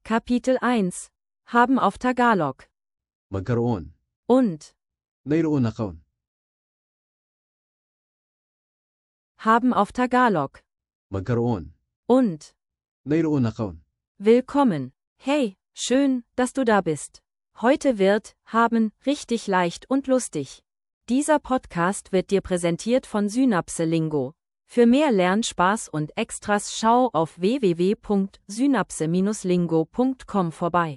Kapitel 1. Haben auf Tagalog. Magkaroon. Und. Mayroon ako. Haben auf Tagalog. Magkaroon. Und. Mayroon ako. Willkommen. Hey, schön, dass du da bist. Heute wird haben richtig leicht und lustig. Dieser Podcast wird dir präsentiert von Synapse Lingo. Für mehr Lernspaß und Extras schau auf www.synapse-lingo.com vorbei.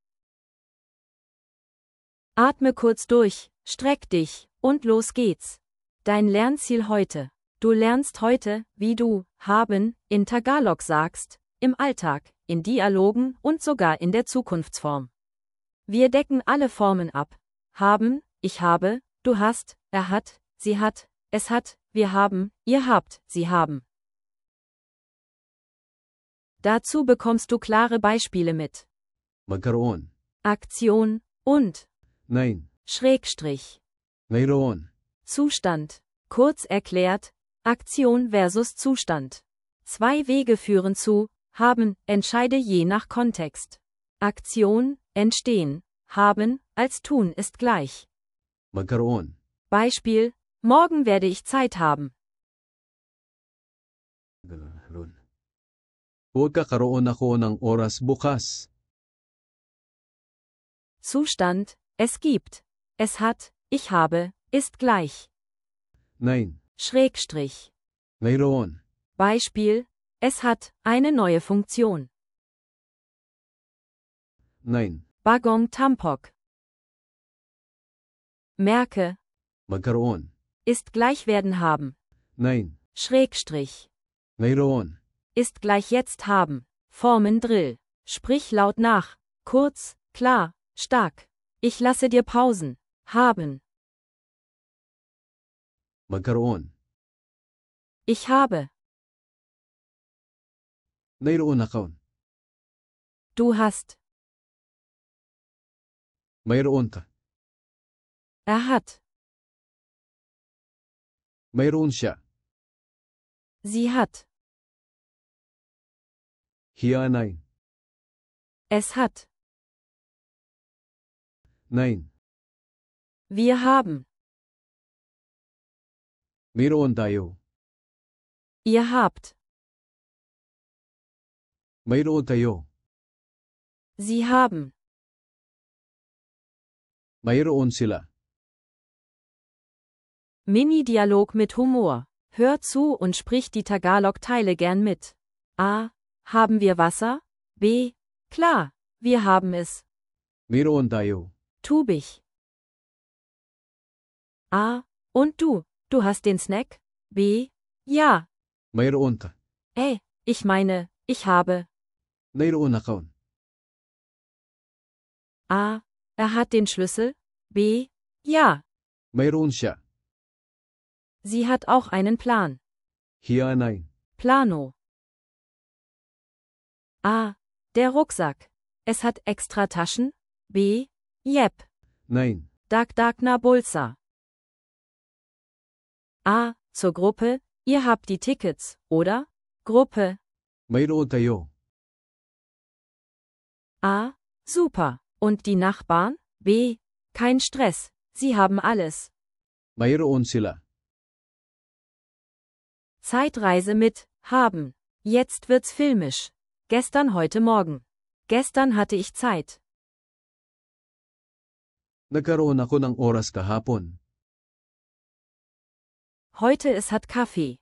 Atme kurz durch, streck dich, und los geht's. Dein Lernziel heute. Du lernst heute, wie du haben in Tagalog sagst, im Alltag, in Dialogen und sogar in der Zukunftsform. Wir decken alle Formen ab. Haben, ich habe, du hast, er hat, sie hat, es hat, wir haben, ihr habt, sie haben. Dazu bekommst du klare Beispiele mit Magkaroon. Aktion und Nein. Schrägstrich. Mayroon. Zustand. Kurz erklärt, Aktion versus Zustand. Zwei Wege führen zu haben, entscheide je nach Kontext. Aktion, entstehen, haben, als tun ist gleich. Magkaroon. Beispiel, morgen werde ich Zeit haben. Magkakaroon ako ng oras bukas. Zustand, es gibt, es hat, ich habe, ist gleich. Nein. Schrägstrich. Mayroon. Beispiel, es hat eine neue Funktion. Nein. Bagong Tampok. Merke, Magkaroon. ist gleich werden haben. Nein. Schrägstrich. Mayroon. Ist gleich jetzt haben. Formen Drill. Sprich laut nach. Kurz, klar, stark. Ich lasse dir Pausen. Haben. Magkaroon. Ich habe. Mayroon ako. Du hast. Mayroon ka. Er hat. Mayroon siya. Sie hat. Hiya nein. Es hat. Nein. Wir haben. Mayroon tayo. Ihr habt. Mayroon tayo. Sie haben. Mayroon sila. Mini-Dialog mit Humor. Hör zu und sprich die Tagalog-Teile gern mit. A. Haben wir Wasser? B. Klar, wir haben es. Mayroon tayo. Tubig. A. Und du hast den Snack? B. Ja. Mayroon ka. Ich meine, ich habe. Mayroon ako. A. Er hat den Schlüssel? B. Ja. Mayroon siya. Sie hat auch einen Plan. Hiya nein. Plano. A. Der Rucksack. Es hat extra Taschen? B. Yep. Nein. Dagdagna Bulsa. A. Zur Gruppe, ihr habt die Tickets, oder? Gruppe. Mayroon tayo. A. Super. Und die Nachbarn? B. Kein Stress, sie haben alles. Mayroon sila. Zeitreise mit haben. Jetzt wird's filmisch. Gestern, heute, morgen. Gestern hatte ich Zeit. Nagkaroon ako ng oras kahapon. Heute es hat Kaffee.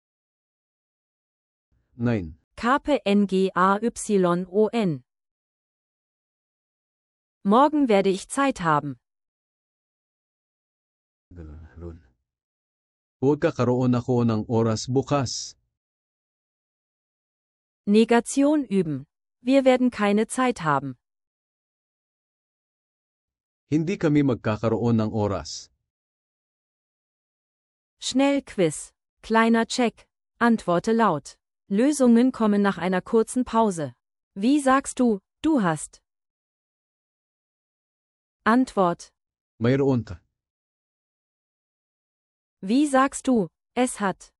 Nein. Carpe Ngayon. Morgen werde ich Zeit haben. Magkakaroon ako ng oras bukas. Negation üben. Wir werden keine Zeit haben. Hindi kami magkakaroon ng oras. Schnellquiz. Kleiner Check. Antworte laut. Lösungen kommen nach einer kurzen Pause. Wie sagst du, du hast? Antwort. Mayroon ka. Wie sagst du, es hat?